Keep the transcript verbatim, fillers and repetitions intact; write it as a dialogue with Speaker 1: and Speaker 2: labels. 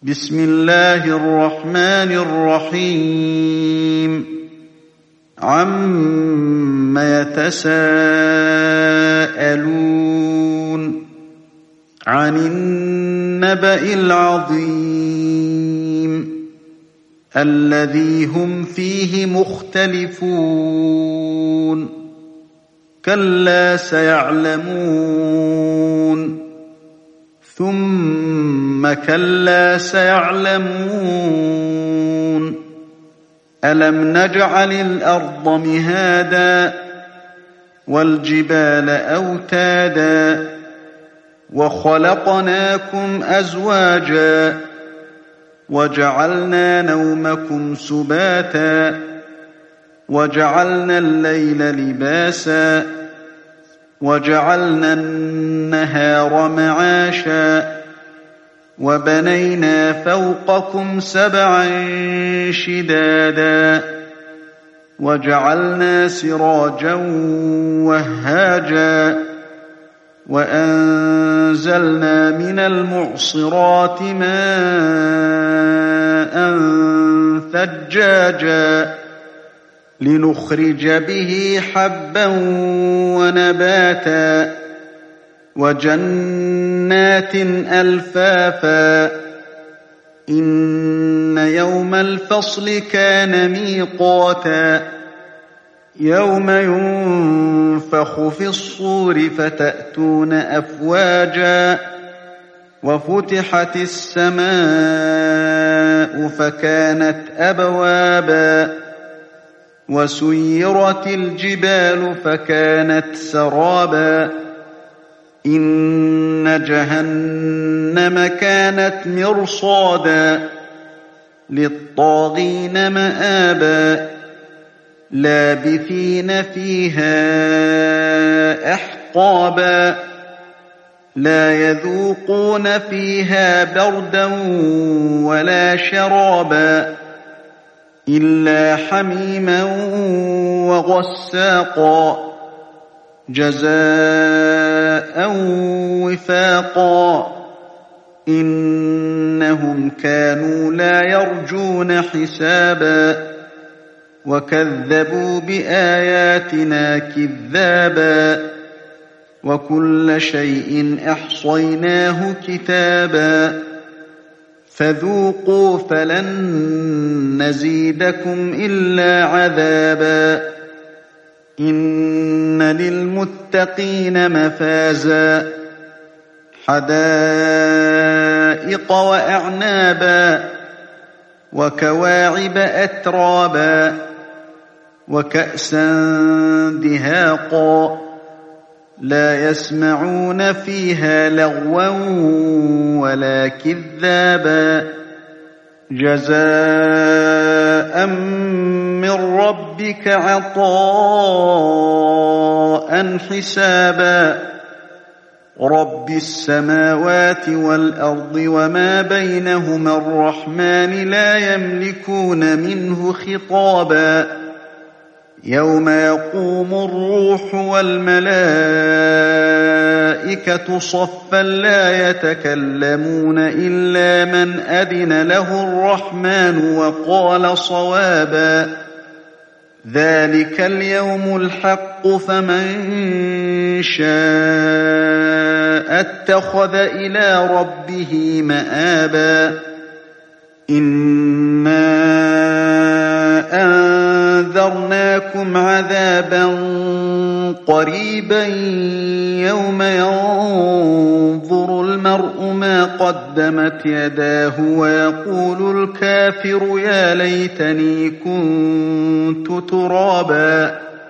Speaker 1: بسم الله الرحمن الرحيم عَمَّ يَتَسَاءَلُونَ عَنِ النَّبَإِ الْعَظِيمِ الَّذِي هُمْ فِيهِ مُخْتَلِفُونَ كَلَّا سَيَعْلَمُونَ ثُمَّ كَلَّا سَيَعْلَمُونَ أَلَمْ نَجْعَلِ الْأَرْضَ مِهَادًا وَالْجِبَالَ أَوْتَادًا وَخَلَقْنَاكُمْ أَزْوَاجًا وَجَعَلْنَا نَوْمَكُمْ سُبَاتًا وَجَعَلْنَا اللَّيْلَ لِبَاسًا وَجَعَلْنَا النَّهَارَ مَعَاشًا وَبَنَيْنَا فَوْقَكُمْ سَبْعًا شِدَادًا وَجَعَلْنَا سِرَاجًا وَهَّاجًا وَأَنزَلْنَا مِنَ الْمُعْصِرَاتِ مَاءً ثَجَّاجًا لِنُخْرِجَ بِهِ حَبًّا وَنَبَاتًا وَجَنَّاتٍ أَلْفَافًا إِنَّ يَوْمَ الْفَصْلِ كَانَ مِيقَاتًا يَوْمَ يُنفَخُ فِي الصُّورِ فَتَأْتُونَ أَفْوَاجًا وَفُتِحَتِ السَّمَاءُ فَكَانَتْ أَبْوَابًا وَسُيِّرَتِ الْجِبَالُ فَكَانَتْ سَرَابًا إِنَّ جَهَنَّمَ كَانَتْ مِرْصَادًا لِّلطَّاغِينَ مَآبًا لَّابِثِينَ فِيهَا أَحْقَابًا لَّا يَذُوقُونَ فِيهَا بَرْدًا وَلَا شَرَابًا إِلَّا حَمِيمًا وَغَسَّاقًا جَزَاءً وِفَاقًا إِنَّهُمْ كَانُوا لَا يَرْجُونَ حِسَابًا وَكَذَّبُوا بِآيَاتِنَا كِذَّابًا وَكُلَّ شَيْءٍ أَحْصَيْنَاهُ كِتَابًا فَذُوقُوا فَلَن نَّزِيدَكُمْ إِلَّا عَذَابًا إِنَّ لِلْمُتَّقِينَ مَفَازًا حَدَائِقَ وَأَعْنَابًا وَكَوَاعِبَ أَتْرَابًا وَكَأْسًا دِهَاقًا لَّا يَسْمَعُونَ فِيهَا لَغْوًا وَلَا كِذَّابًا جَزَاءً مِّن رَّبِّكَ عَطَاءً حِسَابًا رَّبِّ السَّمَاوَاتِ وَالْأَرْضِ وَمَا بَيْنَهُمَا الرَّحْمَٰنِ لَا يَمْلِكُونَ مِنْهُ خِطَابًا يَوْمَ يَقُومُ الرُّوحُ وَالْمَلَائِكَةُ صَفًّا لَّا يَتَكَلَّمُونَ إِلَّا مَنْ أَذِنَ لَهُ الرَّحْمَٰنُ وَقَالَ صَوَابًا ذَٰلِكَ الْيَوْمُ الْحَقُّ فَمَن شَاءَ اتَّخَذَ إِلَىٰ رَبِّهِ مَآبًا إِنَّا أَنذَرْنَاكُمْ عَذَابًا قَرِيبًا يَوْمَ يَنظُرُ الْمَرْءُ مَا قَدَّمَتْ يَدَاهُ وَيَقُولُ الْكَافِرُ يَا لَيْتَنِي كُنتُ تُرَابًا